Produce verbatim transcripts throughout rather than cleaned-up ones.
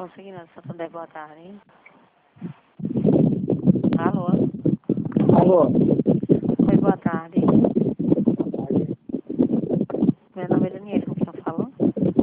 Consignado, Santander, boa tarde, hein? Alô? Alô? Oi, boa tarde. Meu nome é Daniela, com quem eu falo?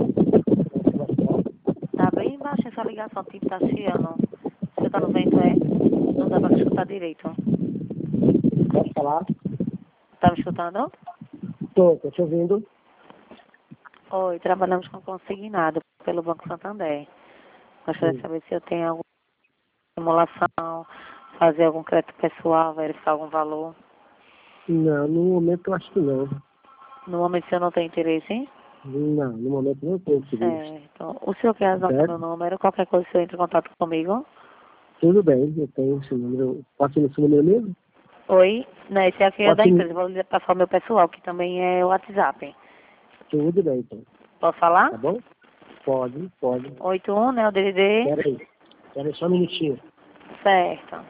Tá bem baixo essa ligação, tipo, tá chiando. Você tá no vento, é? Não dá pra escutar direito. Pode falar? Tá me escutando? Tô, tô te ouvindo. Oi, trabalhamos com consignado pelo Banco Santander. Gostaria de Sim. saber se eu tenho alguma simulação, fazer algum crédito pessoal, verificar algum valor. Não, no momento eu acho que não. No momento, se eu não tenho interesse, hein? Não, no momento não tenho interesse. Certo. O senhor quer anotar meu Certo? número? Qualquer coisa, o senhor entra em contato comigo. Tudo bem, eu tenho esse número. Pode ser esse número mesmo? Oi? Não, esse aqui é Pode da ser. empresa. Vou lhe passar o meu pessoal, que também é o WhatsApp. Tudo bem, então. Posso falar? Tá bom? Pode, pode. oito um, né? O D D D. Pera aí. Pera aí só um minutinho. Certo.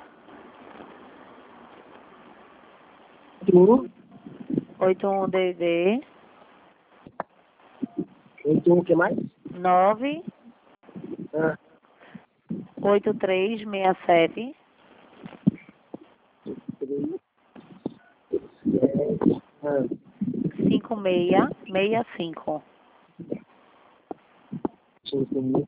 Um, oito um D D D. oito, um, o que mais? nove Ah, oito três seis sete três, dez, ah, cinco seis seis cinco. cinco mil.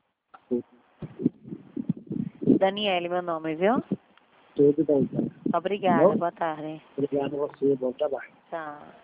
Daniele, meu nome, viu? Tudo bem, então. Tá Obrigada. bom? Boa tarde. Obrigado a você, bom trabalho. Tchau.